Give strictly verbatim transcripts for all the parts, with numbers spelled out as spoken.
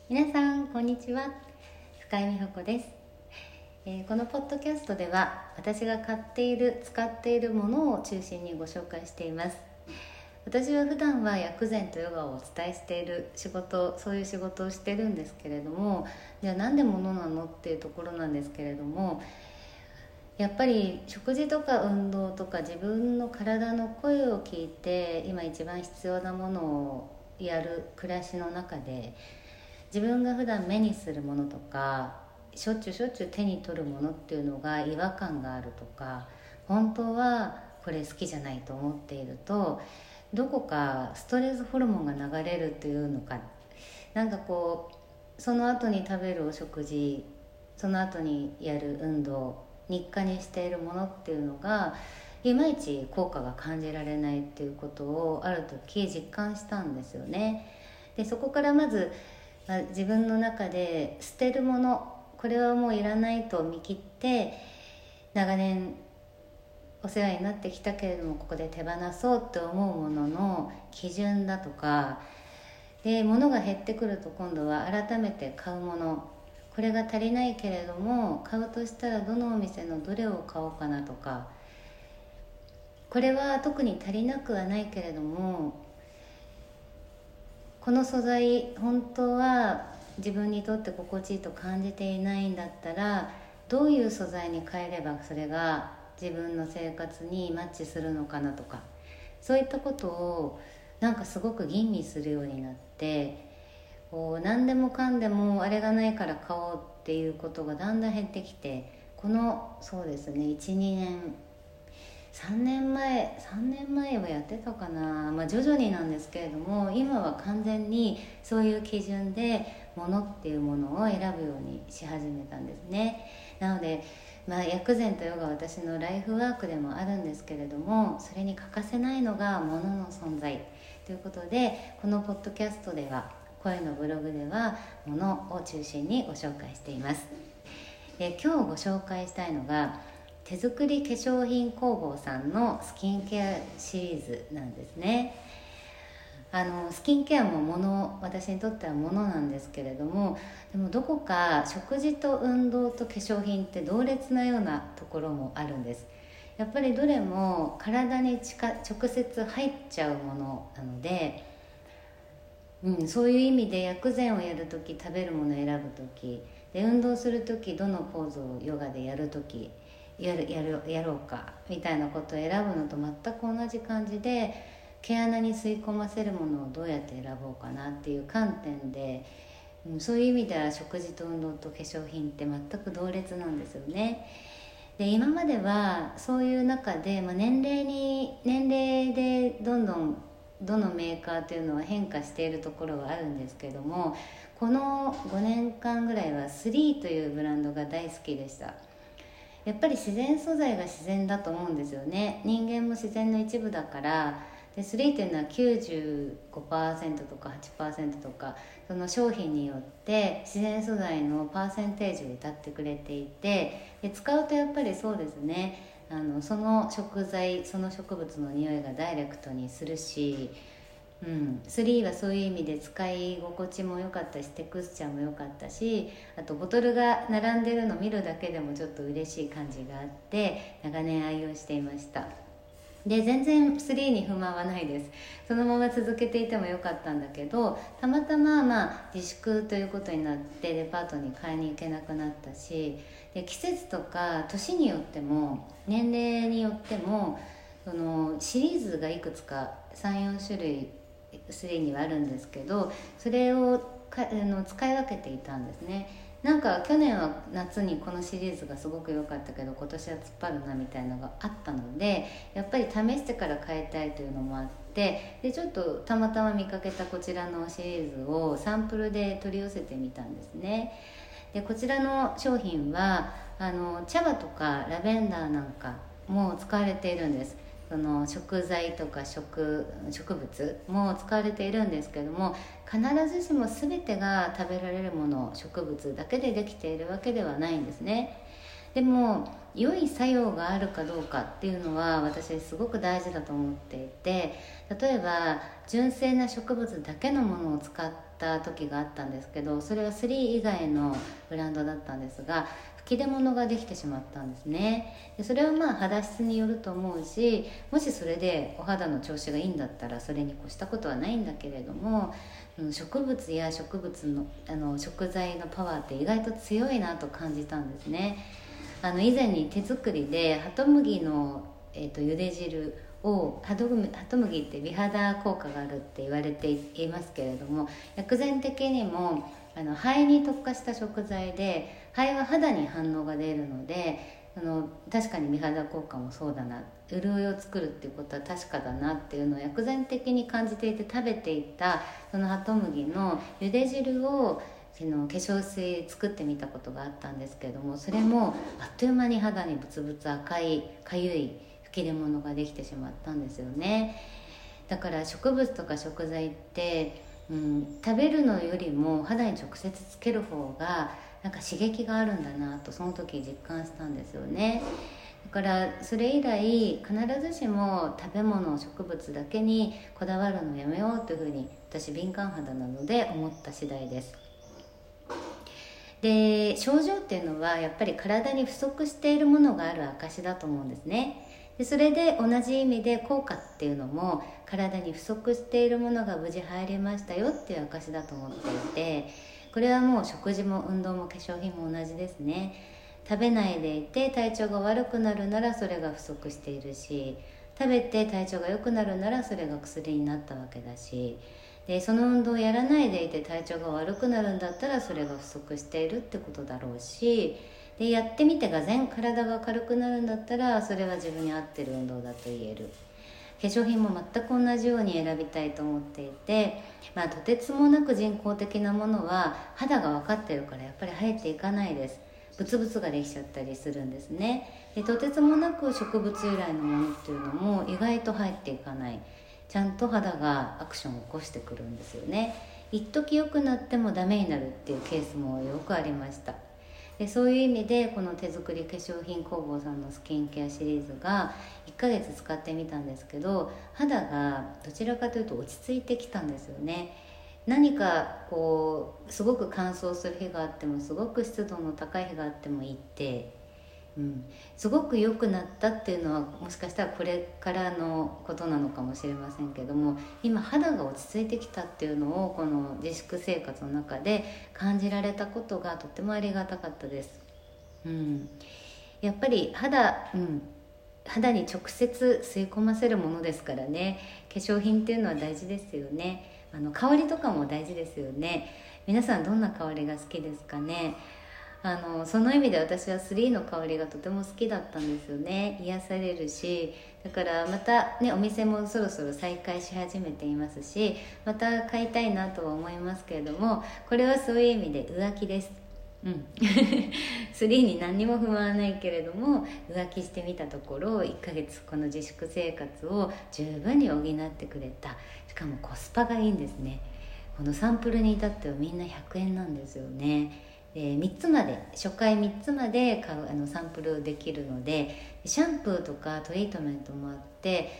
皆さんこんにちは、深井美穂子です、えー、このポッドキャストでは私が買っている使っているものを中心にご紹介しています。私は普段は薬膳とヨガをお伝えしている仕事、そういう仕事をしてるんですけれども、じゃあなんでものなのっていうところなんですけれども、やっぱり食事とか運動とか自分の体の声を聞いて今一番必要なものをやる暮らしの中で、自分が普段目にするものとかしょっちゅうしょっちゅう手に取るものっていうのが違和感があるとか、本当はこれ好きじゃないと思っていると、どこかストレスホルモンが流れるというのか、なんかこうその後に食べるお食事、その後にやる運動、日課にしているものっていうのがいまいち効果が感じられないっていうことをある時実感したんですよね。でそこからまず、まあ、自分の中で捨てるもの、これはもういらないと見切って長年お世話になってきたけれどもここで手放そうって思うものの基準だとかで、物が減ってくると今度は改めて買うもの、これが足りないけれども買うとしたらどのお店のどれを買おうかなとか、これは特に足りなくはないけれどもこの素材本当は自分にとって心地いいと感じていないんだったら、どういう素材に変えればそれが自分の生活にマッチするのかなとか、そういったことをなんかすごく吟味するようになって、こう何でもかんでもあれがないから買おうっていうことがだんだん減ってきて、このそうですね いちにねんさんねんまえさんねんまえはやってたかな、まあ、徐々になんですけれども、今は完全にそういう基準で物っていうものを選ぶようにし始めたんですね。なので、まあ、薬膳とヨガは私のライフワークでもあるんですけれども、それに欠かせないのが物の存在ということで、このポッドキャストでは、声のブログでは物を中心にご紹介しています。え今日ご紹介したいのが手作り化粧品工房さんのスキンケアシリーズなんですね。あのスキンケアももの、私にとってはものなんですけれども、でもどこか食事と運動と化粧品って同列なようなところもあるんです。やっぱりどれも体に近直接入っちゃうものなので、うん、そういう意味で薬膳をやるとき、食べるものを選ぶときで、運動するときどのポーズをヨガでやるときやるやるやろうかみたいなことを選ぶのと全く同じ感じで、毛穴に吸い込ませるものをどうやって選ぼうかなっていう観点で、うん、そういう意味では食事と運動と化粧品って全く同列なんですよね。で今まではそういう中で、まあ、年齢に年齢でどんどんどのメーカーというのは変化しているところはあるんですけども、このごねんかんぐらいはスリーというブランドが大好きでした。やっぱり自然素材が自然だと思うんですよね。人間も自然の一部だから。でスリーというのは きゅうじゅうごパーセント とか はちパーセント とか、その商品によって自然素材のパーセンテージを謳ってくれていて、で使うとやっぱりそうですね、あのその食材、その植物の匂いがダイレクトにするし、うん、スリーはそういう意味で使い心地も良かったし、テクスチャーも良かったし、あとボトルが並んでるの見るだけでもちょっと嬉しい感じがあって、長年愛用していました。で全然スリーに不満はないです。そのまま続けていてもよかったんだけど、たまたままあ自粛ということになってデパートに買いに行けなくなったし、で季節とか年によっても年齢によってもそのシリーズがいくつかさんよん種類スリーにはあるんですけど、それをかあの使い分けていたんですね。なんか去年は夏にこのシリーズがすごく良かったけど今年は突っ張るなみたいなのがあったので、やっぱり試してから買いたいというのもあって、でちょっとたまたま見かけたこちらのシリーズをサンプルで取り寄せてみたんですね。でこちらの商品はあの茶葉とかラベンダーなんかも使われているんです。その食材とか 植, 植物も使われているんですけども、必ずしも全てが食べられるもの、植物だけでできているわけではないんですね。 でも良い作用があるかどうかっていうのは私すごく大事だと思っていて、例えば純正な植物だけのものを使った時があったんですけど、それはスリー以外のブランドだったんですが、吹き出物ができてしまったんですね。でそれはまあ肌質によると思うし、もしそれでお肌の調子がいいんだったらそれに越したことはないんだけれども、植物や植物の、あの食材のパワーって意外と強いなと感じたんですね。あの以前に手作りでハトムギの、えー、と茹で汁をハトム、ハトムギって美肌効果があるって言われていますけれども、薬膳的にもあの肺に特化した食材で、肺は肌に反応が出るので、あの確かに美肌効果もそうだな、潤いを作るっていうことは確かだなっていうのを薬膳的に感じていて食べていたそのハトムギの茹で汁をその化粧水作ってみたことがあったんですけれども、それもあっという間に肌にブツブツ赤いかゆい吹き出物ができてしまったんですよね。だから植物とか食材って、うん、食べるのよりも肌に直接つける方がなんか刺激があるんだなとその時実感したんですよね。だからそれ以来必ずしも食べ物植物だけにこだわるのやめようというふうに私敏感肌なので思った次第です。で症状っていうのはやっぱり体に不足しているものがある証だと思うんですね。でそれで同じ意味で効果っていうのも体に不足しているものが無事入りましたよっていう証だと思っていて、これはもう食事も運動も化粧品も同じですね。食べないでいて体調が悪くなるならそれが不足しているし、食べて体調が良くなるならそれが薬になったわけだし、でその運動をやらないでいて体調が悪くなるんだったらそれが不足しているってことだろうし、でやってみてがぜん体が軽くなるんだったらそれは自分に合ってる運動だと言える。化粧品も全く同じように選びたいと思っていて、まあ、とてつもなく人工的なものは肌が分かってるからやっぱり入っていかないです。ブツブツができちゃったりするんですね。でとてつもなく植物由来のものっていうのも意外と入っていかない、ちゃんと肌がアクションを起こしてくるんですよね。一時良くなってもダメになるっていうケースもよくありました。でそういう意味でこの手作り化粧品工房さんのスキンケアシリーズがいっかげつ使ってみたんですけど、肌がどちらかというと落ち着いてきたんですよね。何かこうすごく乾燥する日があってもすごく湿度の高い日があってもいいって、うん、すごく良くなったっていうのはもしかしたらこれからのことなのかもしれませんけども、今肌が落ち着いてきたっていうのをこの自粛生活の中で感じられたことがとてもありがたかったです、うん、やっぱり肌、うん、肌に直接吸い込ませるものですからね。化粧品っていうのは大事ですよね。あの香りとかも大事ですよね。皆さんどんな香りが好きですかね。あのその意味で私はスリーの香りがとても好きだったんですよね。癒されるし、だからまたねお店もそろそろ再開し始めていますし、また買いたいなとは思いますけれども、これはそういう意味で浮気です。うん、スリーに何にも不満はないけれども浮気してみたところいっかげつこの自粛生活を十分に補ってくれた。しかもコスパがいいんですね。このサンプルに至ってはみんなひゃくえんなんですよね。でみっつまで初回みっつまで買うあのサンプルできるので、シャンプーとかトリートメントもあって、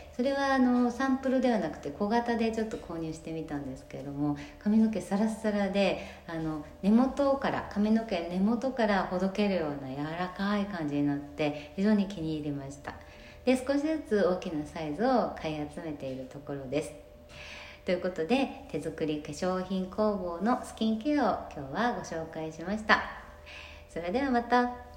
それはあのサンプルではなくて小型でちょっと購入してみたんですけれども、髪の毛サラッサラであの根元から髪の毛根元からほどけるような柔らかい感じになって非常に気に入りました。で少しずつ大きなサイズを買い集めているところです。ということで手作り化粧品工房のスキンケアを今日はご紹介しました。それではまた。